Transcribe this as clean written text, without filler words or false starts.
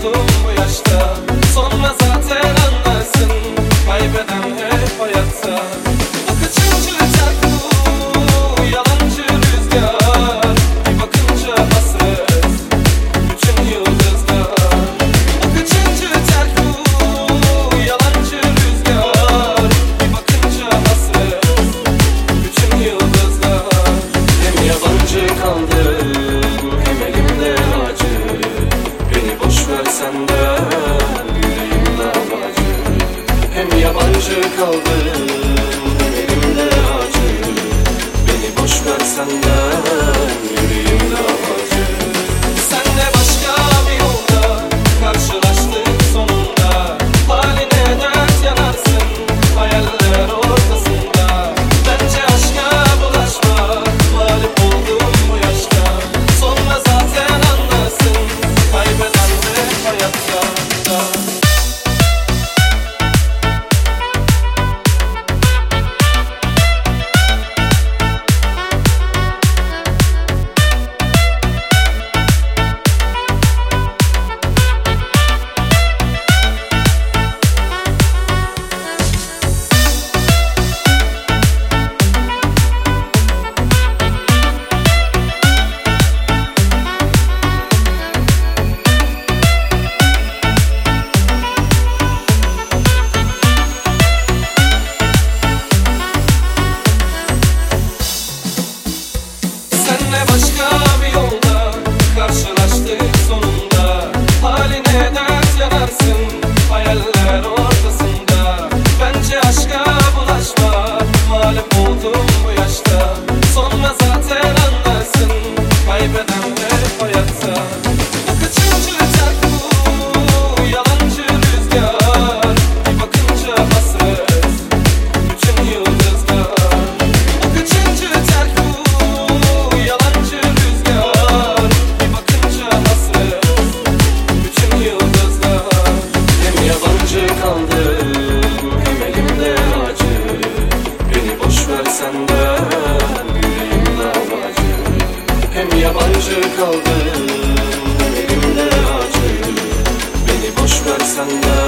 oldum bu yaşta. Sonra zaten anlarsın, kaybeden hep hayatta. Bu kaçıncı çarpı, yalancı rüzgar. Bir bakınca hasret, bütün yıldızlar. Bu kaçıncı çarpı, yalancı rüzgar. Bir bakınca hasret, bütün yıldızlar. Hem yabancı kaldım, hem elimde acı. Beni boş versen de yüreğimde acı. Hem yabancı kaldım, hem elimde acı. Beni boş versen de yüreğimde acı. Senle başka bir yolda karşılaştık sonunda. Haline dert yanarsın, hayaller ortasında. Bence aşka bulaşma, mağlup oldum bu yaşta. Sonra zaten anlarsın, kaybeden hep hayatta. Senle başka bir yolda karşılaştık sonunda. Haline dert yanarsın, hayaller ortasında. Bence aşka bulaşma, mağlup oldum bu yaşta. Sonra zaten anlarsın, kaybeden hep hayatta. Bu kaçıncı çarpı, yalancı rüzgar. Bir bakınca hasret, bütün yıldızlar. Bu kaçıncı çarpı, yalancı rüzgar. Bir bakınca hasret, bütün yıldızlar. Hem yabancı kaldım, hem elimde acı. Beni boş versen de yüreğimde acı. Hem yabancı kaldım, hem elimde acı. Beni boş versen de